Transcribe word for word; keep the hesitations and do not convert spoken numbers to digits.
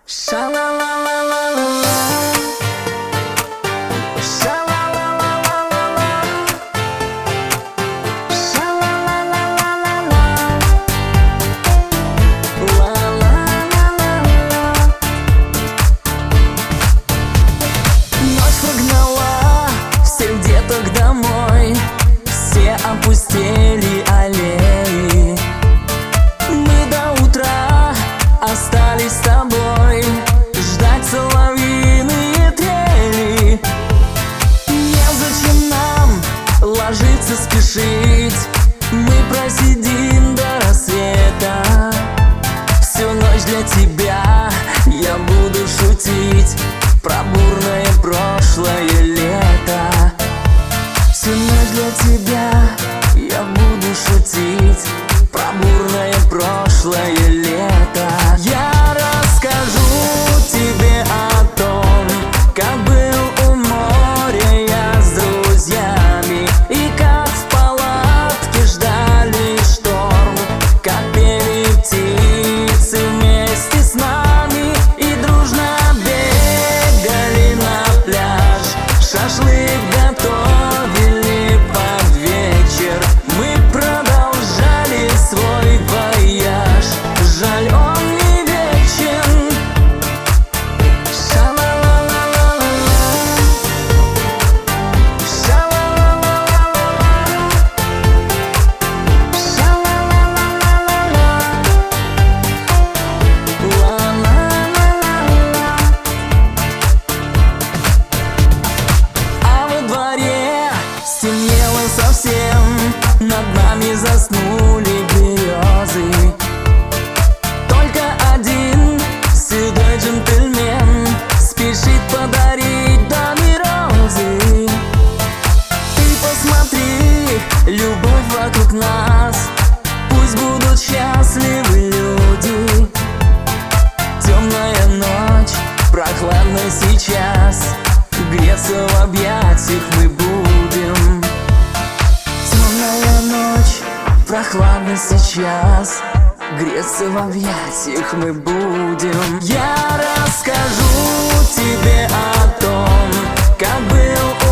Ша-ла-ла-ла-ла-ла-ла. Ша-ла-ла-ла-ла-ла-ла. Ша-ла-ла-ла-ла-ла-ла. Ла-ла-ла-ла-ла. Ночь прогнала всех деток домой, все опустели аллеи. Мы до утра остались с тобой, ждать соловьиные трели. Незачем нам ложиться, спешить, мы просидим до рассвета. Всю ночь для тебя я буду шутить про бурное прошлое лето. Всю ночь для тебя я буду шутить про бурное прошлое лето. Я расскажу тебе о том, как был у моря я с друзьями, и как в палатке ждали шторм, как пели птицы вместе с нами и дружно бегали на пляж, шашлык готовили под вечер. Мы продолжали свой вояж, жаль, он не вечен. Ша-ла-ла-ла-ла-ла. Ша-ла-ла-ла-ла-ла. Ша-ла-ла-ла-ла-ла-ла. Ла-ла-ла-ла-ла. А во дворе стемнело совсем, над нами заснули березы. Только один седой джентльмен спешит подарить даме розы. Ты посмотри, любовь вокруг нас, пусть будут счастливы люди. Темная ночь, прохладно сейчас, греться в объятиях мы будем. Темная ночь, прохладно сейчас, греться в объятиях мы будем. Я расскажу тебе о том, как был